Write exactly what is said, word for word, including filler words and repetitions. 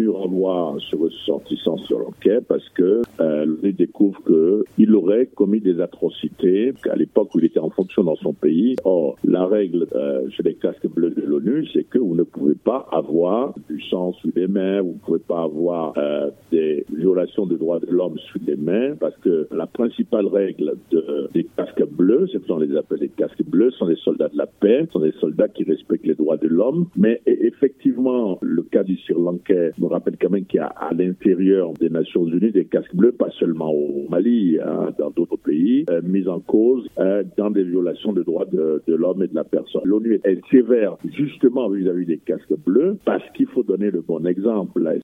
l'ONU renvoie ce ressortissant sur l'enquête parce que euh, l'ONU découvre qu'il aurait commis des atrocités à l'époque où il était en fonction dans son pays. Or, la règle euh, chez les casques bleus de l'ONU, c'est que vous ne pouvez pas avoir du sang sous les mains, vous ne pouvez pas avoir euh, des violations des droits de l'homme sous les mains, parce que la principale règle de, des casques bleus, c'est qu'on les appelle les casques bleus, sont des soldats de la paix, sont des soldats qui respectent les droits de l'homme. Mais effectivement, le cas du Sri Lankais me rappelle quand même qu'il y a à l'intérieur des Nations Unies des casques bleus, pas seulement au Mali, hein, dans d'autres pays, euh, mis en cause euh, dans des violations des droits de, de l'homme et de la personne. L'ONU est sévère justement vis-à-vis des casques bleus parce qu'il faut donner le bon exemple.